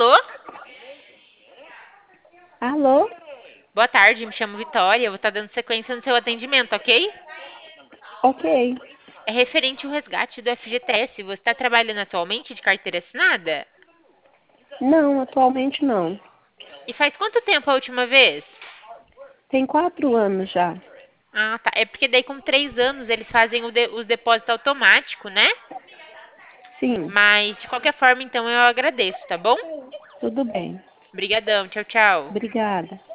Alô? Alô? Boa tarde, me chamo Vitória. Eu vou estar dando sequência no seu atendimento, ok? Ok. É referente ao resgate do FGTS. Você está trabalhando atualmente de carteira assinada? Não, atualmente não. E faz quanto tempo a última vez? Tem 4 anos já. Ah, tá. É porque daí com 3 anos eles fazem os depósitos automáticos, né? Sim, Mas de qualquer forma, então eu agradeço, tá bom? tudo bem. Obrigadão. Tchau, tchau. Obrigada.